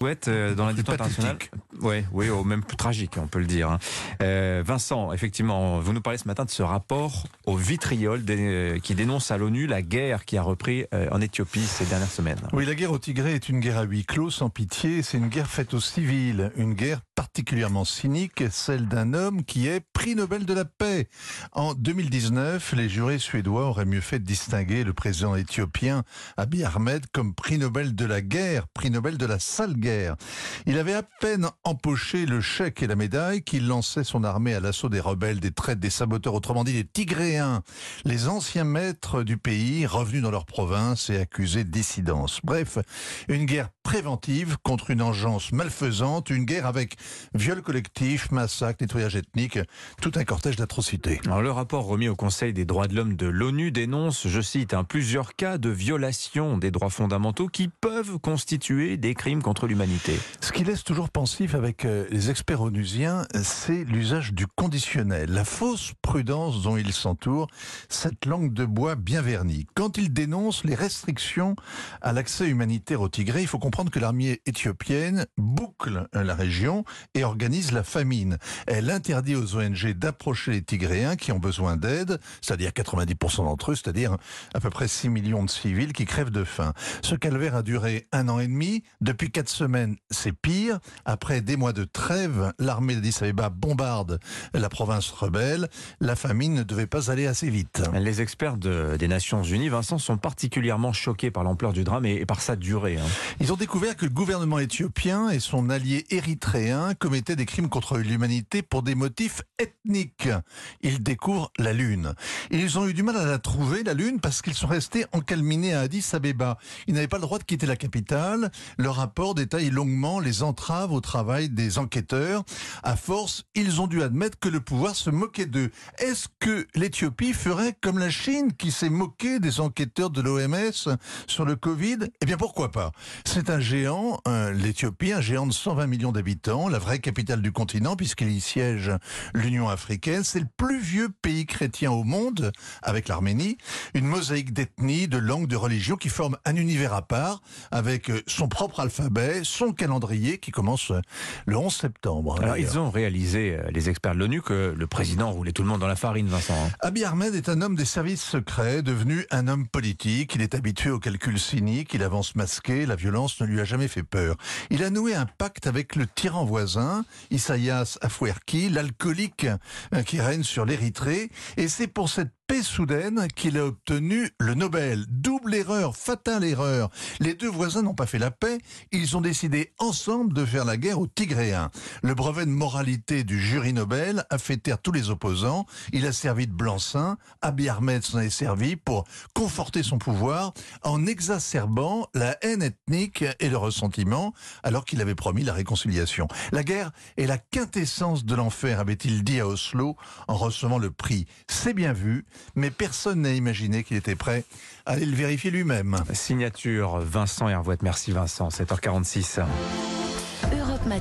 Dans l'industrie internationale. Oui, au même plus tragique, on peut le dire. Vincent, effectivement, vous nous parlez ce matin de ce rapport au vitriol qui dénonce à l'ONU la guerre qui a repris en Éthiopie ces dernières semaines. Oui, la guerre au Tigré est une guerre à huis clos, sans pitié. C'est une guerre faite aux civils, une guerre particulièrement cynique, celle d'un homme qui est prix Nobel de la paix. En 2019, les jurés suédois auraient mieux fait de distinguer le président éthiopien Abiy Ahmed comme prix Nobel de la guerre, prix Nobel de la sale guerre. Il avait à peine empoché le chèque et la médaille qu'il lançait son armée à l'assaut des rebelles, des traîtres, des saboteurs, autrement dit des Tigréens, les anciens maîtres du pays revenus dans leur province et accusés de dissidence. Bref, une guerre préventive contre une engeance malfaisante, une guerre avec viol collectif, massacre, nettoyage ethnique, tout un cortège d'atrocités. Alors, le rapport remis au Conseil des droits de l'homme de l'ONU dénonce, je cite, plusieurs cas de violation des droits fondamentaux qui peuvent constituer des crimes contre l'humanité. Ce qui laisse toujours pensif avec les experts onusiens, c'est l'usage du conditionnel, la fausse prudence dont ils s'entourent, cette langue de bois bien vernie. Quand ils dénoncent les restrictions à l'accès humanitaire au Tigré, il faut comprendre que l'armée éthiopienne boucle la région et organise la famine. Elle interdit aux ONG d'approcher les Tigréens qui ont besoin d'aide, c'est-à-dire 90% d'entre eux, c'est-à-dire à peu près 6 millions de civils qui crèvent de faim. Ce calvaire a duré 1 an et demi. Depuis 4 semaines, c'est pire. Après des mois de trêve, l'armée d'Addis Abeba bombarde la province rebelle. La famine ne devait pas aller assez vite. Les experts des Nations Unies, Vincent, sont particulièrement choqués par l'ampleur du drame et par sa durée. Ils ont découvert que le gouvernement éthiopien et son allié érythréen commettaient des crimes contre l'humanité pour des motifs ethniques. Ils découvrent la Lune. Ils ont eu du mal à la trouver, la Lune, parce qu'ils sont restés encalminés à Addis Abeba. Ils n'avaient pas le droit de quitter la capitale. Le rapport détaille longuement les entraves au travail des enquêteurs. À force, ils ont dû admettre que le pouvoir se moquait d'eux. Est-ce que l'Éthiopie ferait comme la Chine qui s'est moquée des enquêteurs de l'OMS sur le Covid? Eh bien, pourquoi pas? C'est un géant, l'Éthiopie, un géant de 120 millions d'habitants, la vraie capitale du continent puisqu'il y siège l'Union africaine. C'est le plus vieux pays chrétien au monde, avec l'Arménie. Une mosaïque d'ethnies, de langues, de religions qui forme un univers à part, avec son propre alphabet, son calendrier qui commence le 11 septembre. Alors, ils ont réalisé, les experts de l'ONU, que le président roulait tout le monde dans la farine, Vincent. Abiy Ahmed est un homme des services secrets, devenu un homme politique. Il est habitué aux calculs cyniques, il avance masqué, la violence ne lui a jamais fait peur. Il a noué un pacte avec le tyran voisin, Isaias Afwerki, l'alcoolique qui règne sur l'Érythrée, et c'est pour cette paix soudaine qu'il a obtenu le Nobel. Double erreur, fatale erreur. Les deux voisins n'ont pas fait la paix, ils ont décidé ensemble de faire la guerre aux Tigréens. Le brevet de moralité du jury Nobel a fait taire tous les opposants, il a servi de blanc-seing, Abiy Ahmed s'en est servi pour conforter son pouvoir en exacerbant la haine ethnique et le ressentiment alors qu'il avait promis la réconciliation. La guerre est la quintessence de l'enfer, avait-il dit à Oslo en recevant le prix. C'est bien vu, mais personne n'a imaginé qu'il était prêt à aller le vérifier lui-même. Signature Vincent Hervouette. Merci Vincent, 7h46.